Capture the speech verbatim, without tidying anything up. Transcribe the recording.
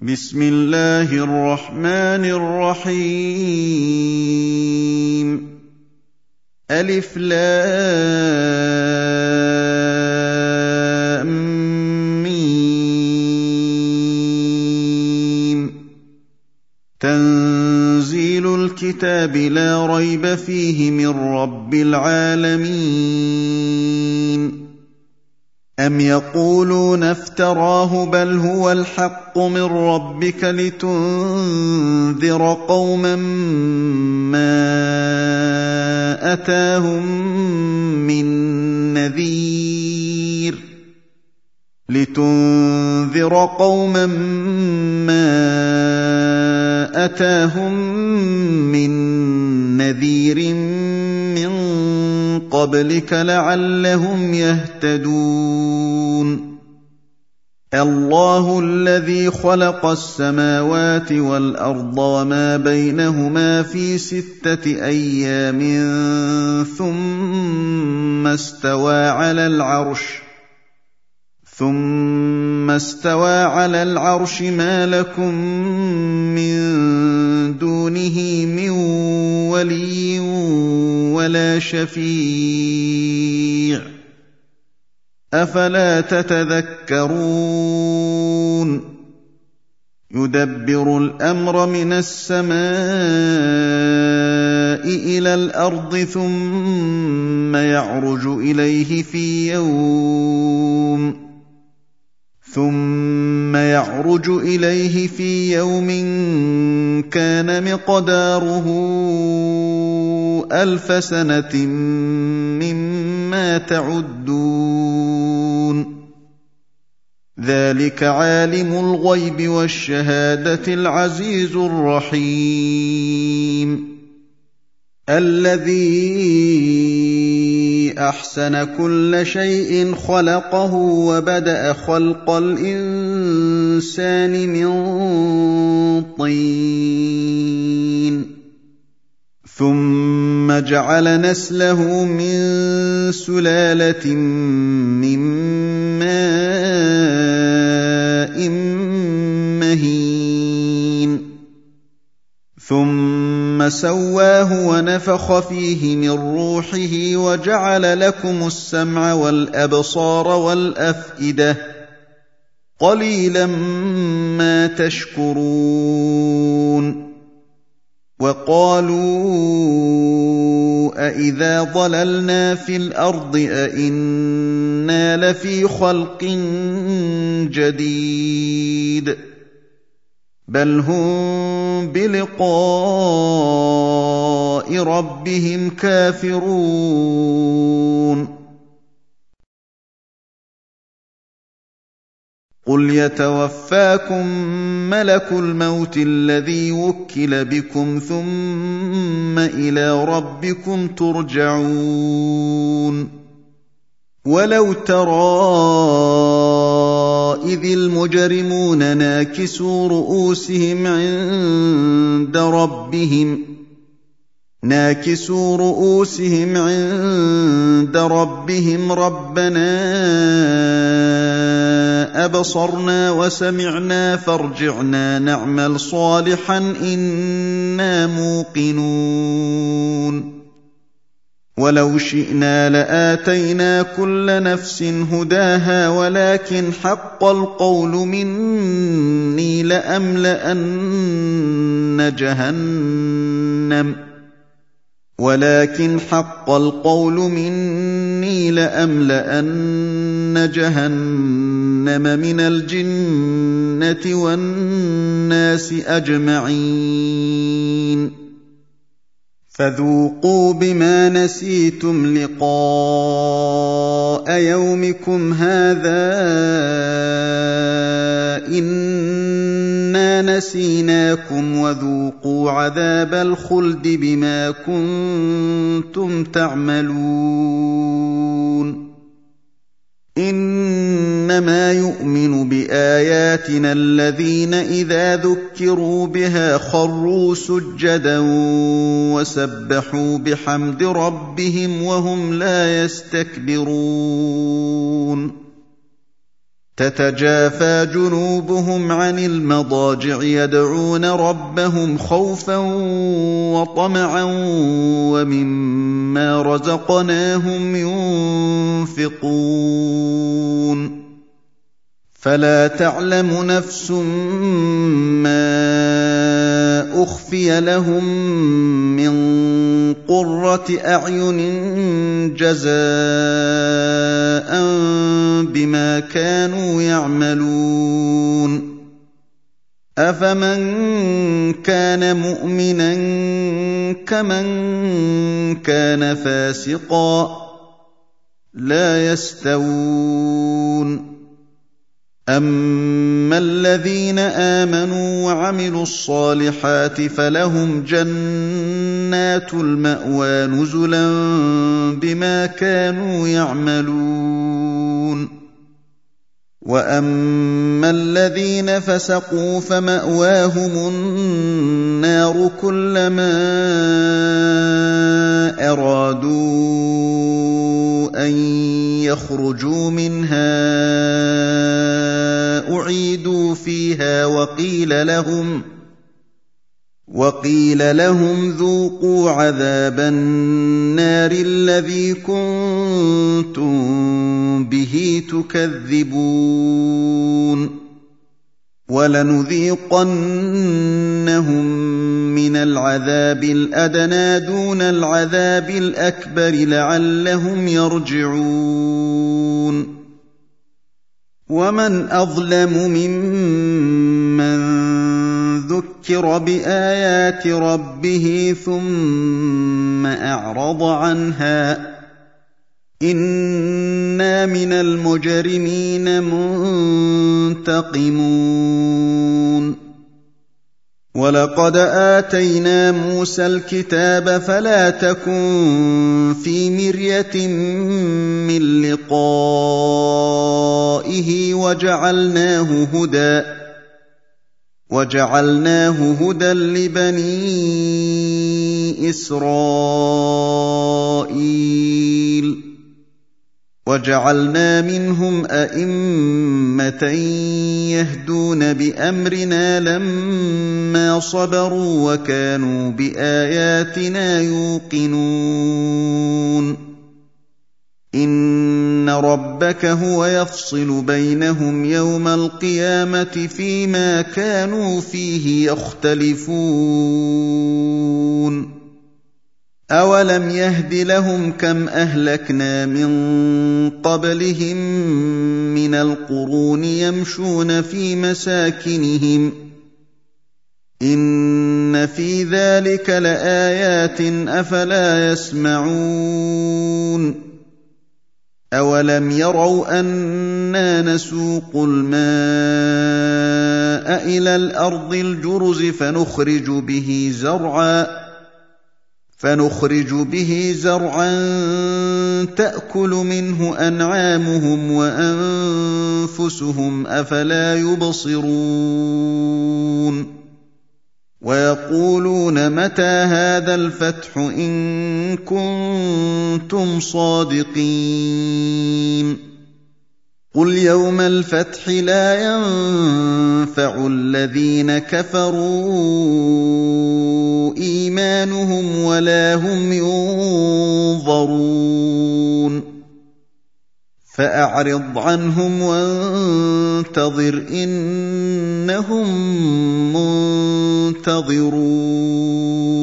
بسم الله الرحمن الرحيم ألف لام ميم تنزيل الكتاب لا ريب فيه من رب العالمين أم يقولون افتراه بل هو الحق من ربك لتنذر قوما ما أتاهم من نذير لتنذر قوما ما أتاهم من نذير من قبلك لعلهم يهتدون الله الذي خلق السماوات والأرض وما بينهما في ستة أيام ثم استوى على العرش ثم استوى على العرش ما لكم من دونه من ولي ولا شفيع أفلا تتذكرون يدبر الأمر من السماء إلى الأرض ثم يعرج إليه في يوم ثم يعرج إليه في يوم كان مقداره ألف سنة مما تعدون ذلك عالم الغيب والشهادة العزيز الرحيم الذي أحسن كل شيء خلقه وبدأ خلق الإنسان من طين ثم جعل نسله من سلالة من ماء مهين ثم سواه ونفخ فيه من روحه وجعل لكم السمع والأبصار والأفئدة قليلا ما تشكرون وقالوا أإذا ضللنا في الأرض أإنا لفي خلق جديد بل هم بلقاء ربهم كافرون قل يتوفاكم ملك الموت الذي وكل بكم ثم إلى ربكم ترجعون ولو ترى إذ المجرمون ناكسوا رؤوسهم عند ربهم ناكسوا رؤوسهم عند ربهم ربنا أبصرنا وسمعنا فارجعنا نعمل صالحا إنا موقنون ولو شئنا لآتينا كل نفس هداها ولكن حق القول مني لأملأن جهنم ولكن حق القول مني لأملأن جهنم من الجنة والناس أجمعين فذوقوا بما نسيتم لقاء يومكم هذا إنا نسيناكم وذوقوا عذاب الخلد بما كنتم تعملون إنما يؤمن بآياتنا الذين إذا ذكروا بها خروا سجدا وسبحوا بحمد ربهم وهم لا يستكبرون تتجافى جنوبهم عن المضاجع يدعون ربهم خوفا وطمعا ومما رزقناهم ينفقون فلا تعلم نفس ما أخفي لهم من قرة أعين جزاء بما كانوا يعملون أفمن كان مؤمنا كمن كان فاسقا لا يستوون أما الذين آمنوا وعملوا الصالحات فلهم جنات المأوى نزلا بما كانوا يعملون وأما الذين فسقوا فمأواهم النار كلما أرادوا أن يخرجوا منها أعيدوا فيها وقيل لهم وقيل لهم ذوقوا عذاب النار الذي كنتم به تكذبون ولنذيقنهم من العذاب الأدنى دون العذاب الأكبر لعلهم يرجعون ومن أظلم ممن ذكر بآيات ربه ثم أعرض عنها إنا من المجرمين منتقمون ولقد آتينا موسى الكتاب فلا تكن في مرية من لقائه وجعلناه هدى وجعلناه هدى لبني إسرائيل وجعلنا منهم أئمة يهدون بأمرنا لما صبروا وكانوا بآياتنا يوقنون إن ربك هو يفصل بينهم يوم القيامة فيما كانوا فيه يختلفون أولم يهد لهم كم أهلكنا من قبلهم من القرون يمشون في مساكنهم إن في ذلك لآيات أفلا يسمعون أولم يروا أنا نسوق الماء إلى الأرض الجرز فنخرج به زرعا فنخرج به زرعا تأكل منه أنعامهم وأنفسهم أفلا يبصرون ويقولون متى هذا الفتح إن كنتم صادقين قل يوم الفتح لا ينفع الذين كفروا إيمانهم ولا هم ينظرون فأعرض عنهم وانتظر إنهم منتظرون